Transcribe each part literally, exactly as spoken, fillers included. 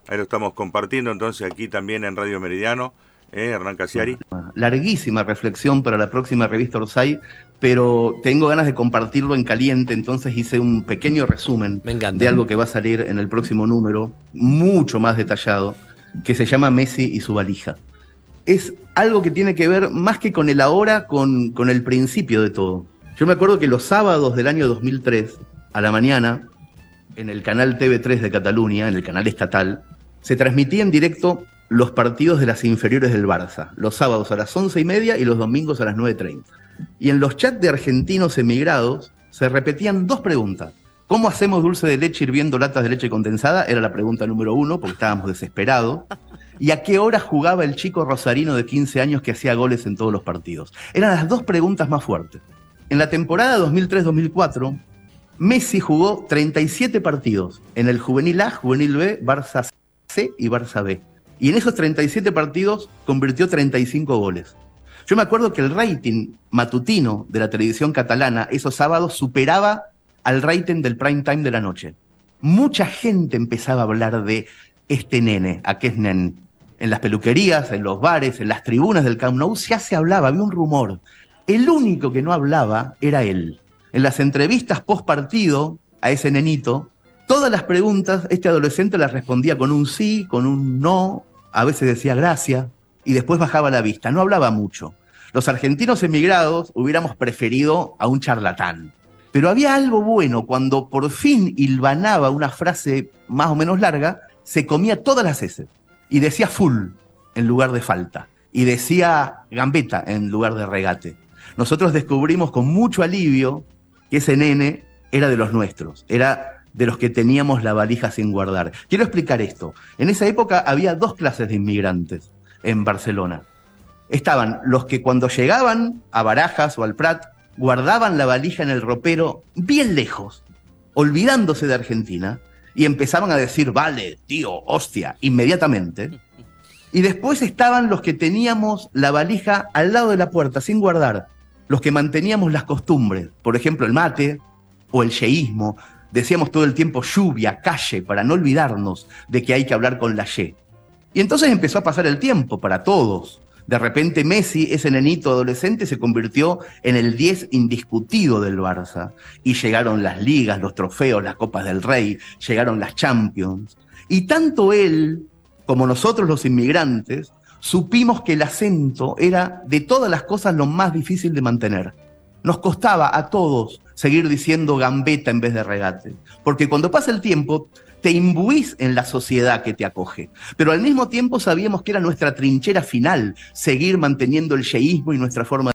Ahí lo estamos compartiendo entonces aquí también en Radio Meridiano, ¿eh? Hernán Casiari. Larguísima reflexión para la próxima revista Orsay, pero tengo ganas de compartirlo en caliente, entonces hice un pequeño resumen Me encanta. de algo que va a salir en el próximo número, mucho más detallado, que se llama Messi y su valija. Es algo que tiene que ver más que con el ahora, con, con el principio de todo. Yo me acuerdo que los sábados del año dos mil tres, a la mañana, en el canal T V tres de Cataluña, en el canal estatal, se transmitía en directo los partidos de las inferiores del Barça, los sábados a las once y media y los domingos a las nueve treinta. Y en los chats de argentinos emigrados se repetían dos preguntas. ¿Cómo hacemos dulce de leche hirviendo latas de leche condensada? Era la pregunta número uno, porque estábamos desesperados. ¿Y a qué hora jugaba el chico rosarino de quince años que hacía goles en todos los partidos? Eran las dos preguntas más fuertes. En la temporada dos mil tres dos mil cuatro, Messi jugó treinta y siete partidos en el Juvenil A, Juvenil B, Barça C y Barça B. Y en esos treinta y siete partidos convirtió treinta y cinco goles. Yo me acuerdo que el rating matutino de la televisión catalana esos sábados superaba al rating del prime time de la noche. Mucha gente empezaba a hablar de este nene, aquel nen. En las peluquerías, en los bares, en las tribunas del Camp Nou ya se hablaba, había un rumor. El único que no hablaba era él. En las entrevistas post partido a ese nenito, todas las preguntas, este adolescente las respondía con un sí, con un no, a veces decía gracias, y después bajaba la vista, no hablaba mucho. Los argentinos emigrados hubiéramos preferido a un charlatán. Pero había algo bueno, cuando por fin hilvanaba una frase más o menos larga, se comía todas las eses, y decía full en lugar de falta, y decía gambeta en lugar de regate. Nosotros descubrimos con mucho alivio que ese nene era de los nuestros, era de los que teníamos la valija sin guardar. Quiero explicar esto. En esa época había dos clases de inmigrantes en Barcelona. Estaban los que cuando llegaban a Barajas o al Prat, guardaban la valija en el ropero bien lejos, olvidándose de Argentina, y empezaban a decir, vale, tío, hostia, inmediatamente. Y después estaban los que teníamos la valija al lado de la puerta, sin guardar, los que manteníamos las costumbres, por ejemplo, el mate o el yeísmo. Decíamos todo el tiempo lluvia, calle, para no olvidarnos de que hay que hablar con la ye. Y entonces empezó a pasar el tiempo para todos. De repente Messi, ese nenito adolescente, se convirtió en el diez indiscutido del Barça. Y llegaron las ligas, los trofeos, las Copas del Rey, llegaron las Champions. Y tanto él como nosotros los inmigrantes supimos que el acento era de todas las cosas lo más difícil de mantener. Nos costaba a todos seguir diciendo gambeta en vez de regate. Porque cuando pasa el tiempo, te imbuís en la sociedad que te acoge. Pero al mismo tiempo sabíamos que era nuestra trinchera final, seguir manteniendo el yeísmo y nuestra forma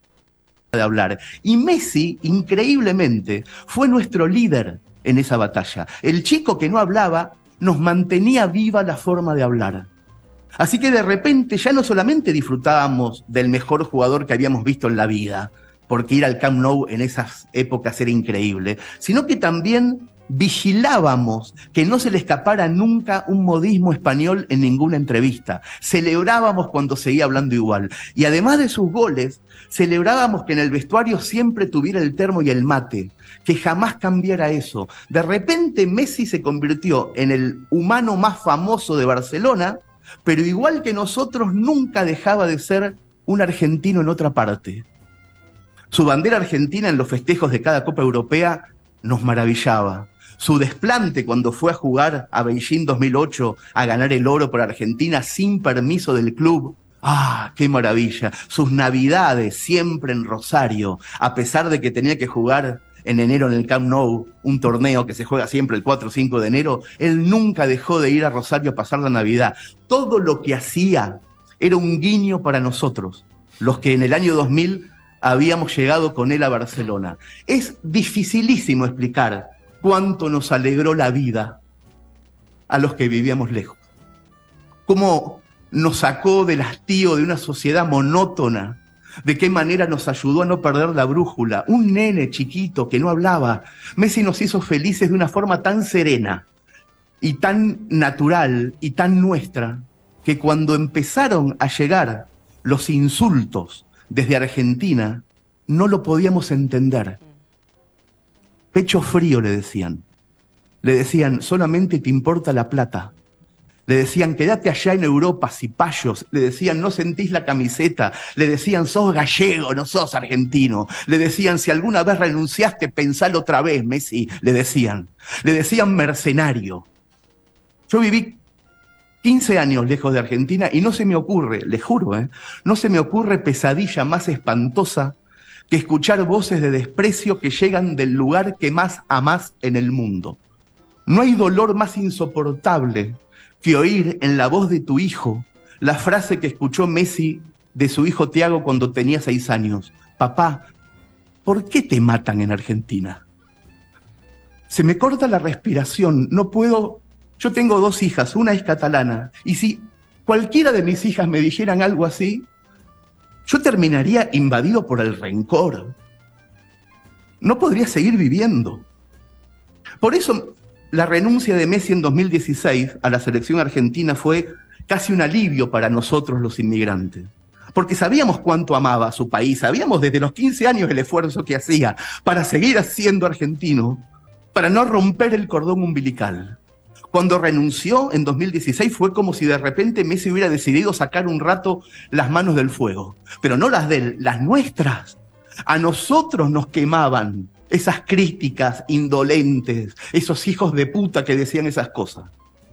de hablar. Y Messi, increíblemente, fue nuestro líder en esa batalla. El chico que no hablaba nos mantenía viva la forma de hablar. Así que de repente ya no solamente disfrutábamos del mejor jugador que habíamos visto en la vida, porque ir al Camp Nou en esas épocas era increíble, sino que también vigilábamos que no se le escapara nunca un modismo español en ninguna entrevista. Celebrábamos cuando seguía hablando igual. Y además de sus goles, celebrábamos que en el vestuario siempre tuviera el termo y el mate, que jamás cambiara eso. De repente Messi se convirtió en el humano más famoso de Barcelona, pero igual que nosotros nunca dejaba de ser un argentino en otra parte. Su bandera argentina en los festejos de cada Copa Europea nos maravillaba. Su desplante cuando fue a jugar a Beijing dos mil ocho a ganar el oro por Argentina sin permiso del club. ¡Ah, qué maravilla! Sus navidades siempre en Rosario, a pesar de que tenía que jugar en enero en el Camp Nou, un torneo que se juega siempre el cuatro o cinco de enero, él nunca dejó de ir a Rosario a pasar la Navidad. Todo lo que hacía era un guiño para nosotros, los que en el año dos mil habíamos llegado con él a Barcelona. Es dificilísimo explicar cuánto nos alegró la vida a los que vivíamos lejos. Cómo nos sacó del hastío de una sociedad monótona. De qué manera nos ayudó a no perder la brújula. Un nene chiquito que no hablaba. Messi nos hizo felices de una forma tan serena y tan natural y tan nuestra, que cuando empezaron a llegar los insultos desde Argentina, no lo podíamos entender. Pecho frío, le decían. Le decían, solamente te importa la plata. Le decían, quédate allá en Europa, cipayos. Le decían, no sentís la camiseta. Le decían, sos gallego, no sos argentino. Le decían, si alguna vez renunciaste, pensalo otra vez, Messi. Le decían. Le decían mercenario. Yo viví quince años lejos de Argentina y no se me ocurre, les juro, ¿eh? no se me ocurre pesadilla más espantosa que escuchar voces de desprecio que llegan del lugar que más amás en el mundo. No hay dolor más insoportable que oír en la voz de tu hijo la frase que escuchó Messi de su hijo Thiago cuando tenía seis años. Papá, ¿por qué te matan en Argentina? Se me corta la respiración, no puedo... Yo tengo dos hijas, una es catalana, y si cualquiera de mis hijas me dijeran algo así, yo terminaría invadido por el rencor. No podría seguir viviendo. Por eso... La renuncia de Messi en dos mil dieciséis a la selección argentina fue casi un alivio para nosotros los inmigrantes, porque sabíamos cuánto amaba a su país, sabíamos desde los quince años el esfuerzo que hacía para seguir siendo argentino, para no romper el cordón umbilical. Cuando renunció en dos mil dieciséis fue como si de repente Messi hubiera decidido sacar un rato las manos del fuego, pero no las de él, las nuestras. A nosotros nos quemaban esas críticas indolentes, esos hijos de puta que decían esas cosas.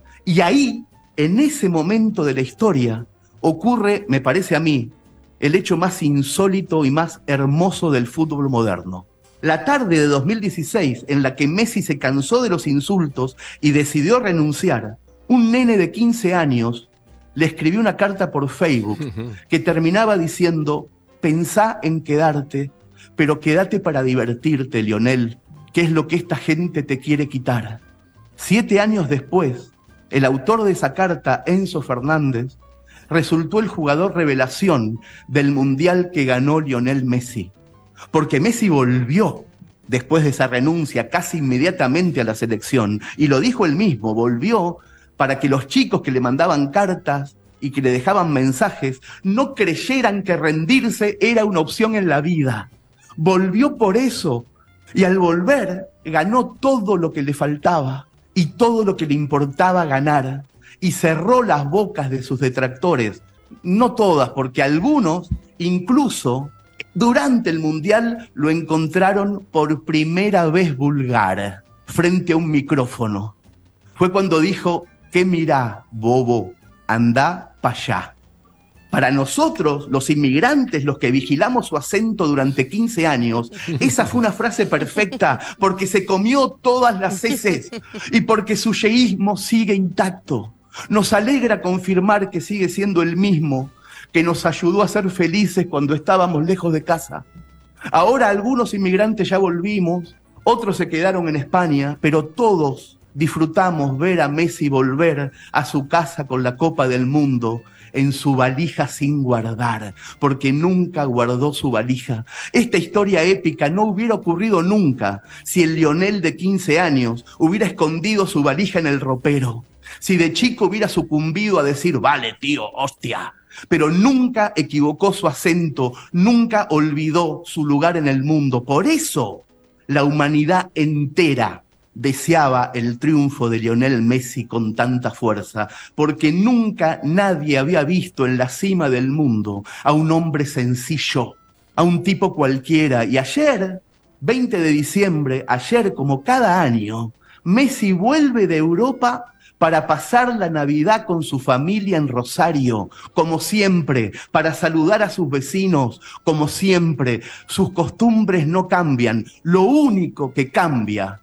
Y ahí, en ese momento de la historia, ocurre, me parece a mí, el hecho más insólito y más hermoso del fútbol moderno. La tarde de dos mil dieciséis, en la que Messi se cansó de los insultos y decidió renunciar, un nene de quince años le escribió una carta por Facebook que terminaba diciendo: pensá en quedarte, pero quédate para divertirte, Lionel, que es lo que esta gente te quiere quitar. Siete años después, el autor de esa carta, Enzo Fernández, resultó el jugador revelación del Mundial que ganó Lionel Messi. Porque Messi volvió, después de esa renuncia, casi inmediatamente a la selección, y lo dijo él mismo, volvió para que los chicos que le mandaban cartas y que le dejaban mensajes no creyeran que rendirse era una opción en la vida. Volvió por eso, y al volver ganó todo lo que le faltaba y todo lo que le importaba ganar, y cerró las bocas de sus detractores, no todas, porque algunos incluso durante el Mundial lo encontraron por primera vez vulgar frente a un micrófono. Fue cuando dijo: ¿qué mirá, bobo? Andá pa' allá. Para nosotros, los inmigrantes, los que vigilamos su acento durante quince años, esa fue una frase perfecta, porque se comió todas las heces y porque su yeísmo sigue intacto. Nos alegra confirmar que sigue siendo el mismo que nos ayudó a ser felices cuando estábamos lejos de casa. Ahora algunos inmigrantes ya volvimos, otros se quedaron en España, pero todos disfrutamos ver a Messi volver a su casa con la Copa del Mundo en su valija sin guardar, porque nunca guardó su valija. Esta historia épica no hubiera ocurrido nunca si el Lionel de quince años hubiera escondido su valija en el ropero, si de chico hubiera sucumbido a decir: vale, tío, hostia. Pero nunca equivocó su acento, nunca olvidó su lugar en el mundo. Por eso la humanidad entera deseaba el triunfo de Lionel Messi con tanta fuerza, porque nunca nadie había visto en la cima del mundo a un hombre sencillo, a un tipo cualquiera. Y ayer, veinte de diciembre, ayer como cada año, Messi vuelve de Europa para pasar la Navidad con su familia en Rosario, como siempre, para saludar a sus vecinos, como siempre. Sus costumbres no cambian, lo único que cambia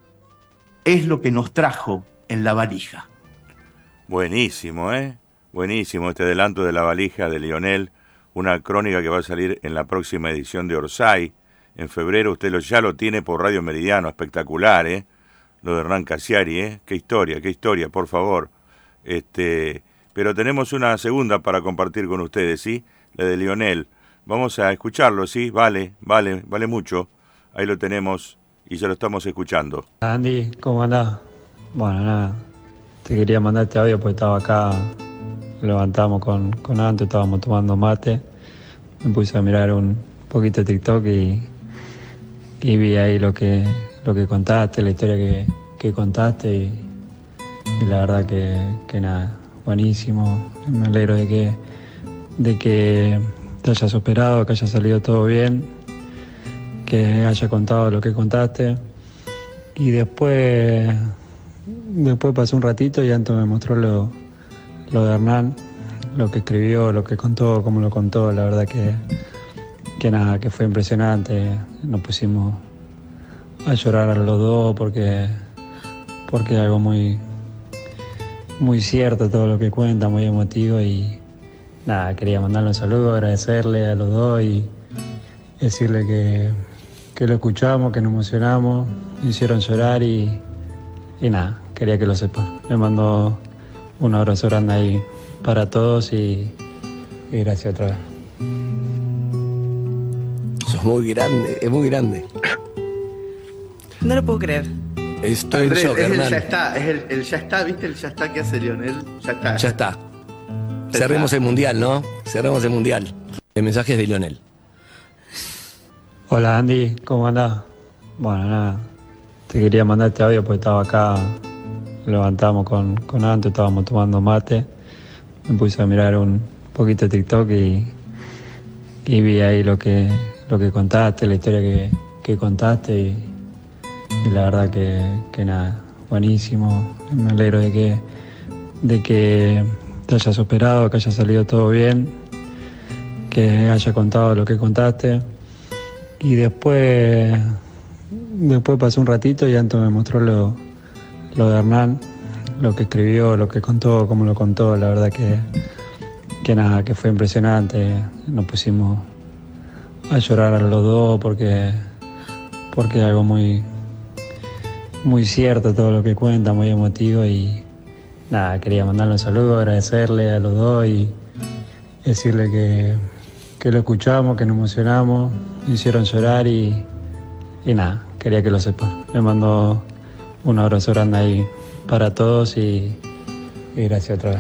es lo que nos trajo en la valija. Buenísimo, ¿eh? Buenísimo este adelanto de la valija de Lionel, una crónica que va a salir en la próxima edición de Orsay. En febrero usted lo, ya lo tiene por Radio Meridiano, espectacular, ¿eh? Lo de Hernán Casiari, ¿eh? Qué historia, qué historia, por favor. Este, pero tenemos una segunda para compartir con ustedes, ¿sí? La de Lionel. Vamos a escucharlo, ¿sí? Vale, vale, vale mucho. Ahí lo tenemos y ya lo estamos escuchando. Andy, ¿cómo andás? Bueno, nada, te quería mandar este audio porque estaba acá, levantamos con, con Anto, estábamos tomando mate, me puse a mirar un poquito de TikTok y, y vi ahí lo que, lo que contaste, la historia que, que contaste y, y la verdad que, que nada, buenísimo. Me alegro de que, de que te hayas operado, que haya salido todo bien, que haya contado lo que contaste. Y después, después pasó un ratito y Anto me mostró lo, lo de Hernán, lo que escribió, lo que contó, cómo lo contó. La verdad que, que nada, que fue impresionante. Nos pusimos a llorar a los dos porque, porque es algo muy, muy cierto todo lo que cuenta, muy emotivo. Y nada, quería mandarle un saludo, agradecerle a los dos y decirle que, que lo escuchamos, que nos emocionamos, me hicieron llorar y, y nada, quería que lo sepan. Le mando un abrazo grande ahí para todos y, y gracias otra vez. Sos muy grande, es muy grande. No lo puedo creer. Estoy Andrés, en shock, es el Hernán. ya está, es el, el ya está, ¿viste? El ya está que hace Lionel. Ya está. Ya está. Ya Cerremos está. el mundial, ¿no? Cerremos el mundial. El mensaje es de Lionel. Hola Andy, ¿cómo andás? Bueno, nada, te quería mandar este audio porque estaba acá, levantamos con, con Anto, estábamos tomando mate, me puse a mirar un poquito de TikTok y, y vi ahí lo que, lo que contaste, la historia que, que contaste y, y la verdad que, que nada, buenísimo. Me alegro de que, de que te hayas operado, que haya salido todo bien, que haya contado lo que contaste. Y después, después pasó un ratito y Anto me mostró lo, lo de Hernán, lo que escribió, lo que contó, cómo lo contó. La verdad que, que nada, que fue impresionante. Nos pusimos a llorar a los dos porque, porque es algo muy, muy cierto todo lo que cuenta, muy emotivo. Y nada, quería mandarle un saludo, agradecerle a los dos y decirle que, que lo escuchamos, que nos emocionamos, me hicieron llorar y, y nada, quería que lo sepan. Le mando un abrazo grande ahí para todos y, y gracias otra vez.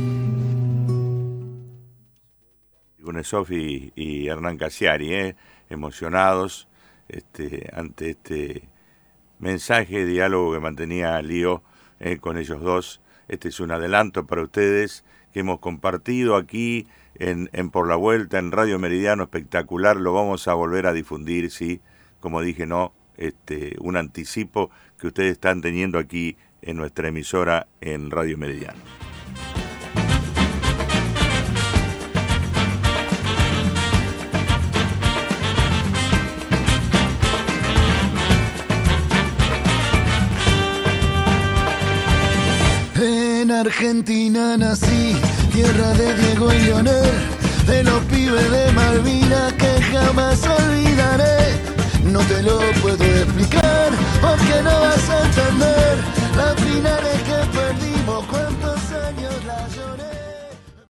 Kuznetsov y, y Hernán Cassiari, ¿eh? emocionados este, ante este mensaje, diálogo que mantenía Lío eh, con ellos dos. Este es un adelanto para ustedes que hemos compartido aquí en, en Por la Vuelta, en Radio Meridiano, espectacular. Lo vamos a volver a difundir, sí, como dije, no, este, un anticipo que ustedes están teniendo aquí en nuestra emisora en Radio Meridiano. En Argentina nací, tierra de Diego y Lionel, de los pibes de Malvinas que jamás olvidaré. No te lo puedo explicar, porque no vas a entender la